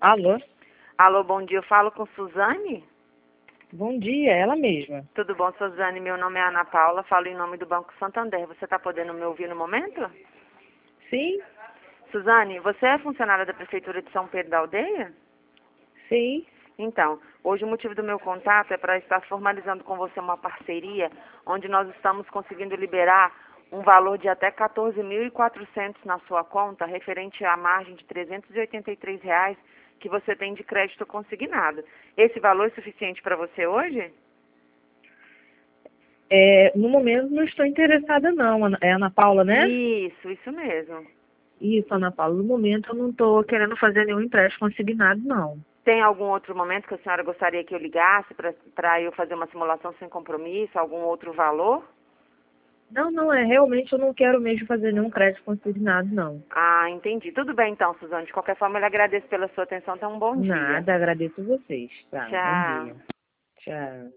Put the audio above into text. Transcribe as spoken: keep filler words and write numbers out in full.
Alô? Alô, bom dia. Eu falo com Suzane? Bom dia, ela mesma. Tudo bom, Suzane? Meu nome é Ana Paula, falo em nome do Banco Santander. Você está podendo me ouvir no momento? Sim, Suzane, você é funcionária da Prefeitura de São Pedro da Aldeia? sim. Então, hoje o motivo do meu contato é para estar formalizando com você uma parceria onde nós estamos conseguindo liberar um valor de até quatorze mil e quatrocentos na sua conta, referente à margem de trezentos e oitenta e três reais que você tem de crédito consignado. Esse valor é suficiente para você hoje? É, no momento não estou interessada não, Ana- é Ana Paula, né? Isso, isso mesmo. Isso, Ana Paula. No momento eu não estou querendo fazer nenhum empréstimo consignado, não. Tem algum outro momento que a senhora gostaria que eu ligasse para eu fazer uma simulação sem compromisso, algum outro valor? Não, não, é realmente eu não quero mesmo fazer nenhum crédito consignado, não. Ah, entendi. Tudo bem então, Suzane. De qualquer forma, eu lhe agradeço pela sua atenção. Tenha um bom dia. Nada, agradeço vocês. Tá, bom Tchau. dia. Tchau.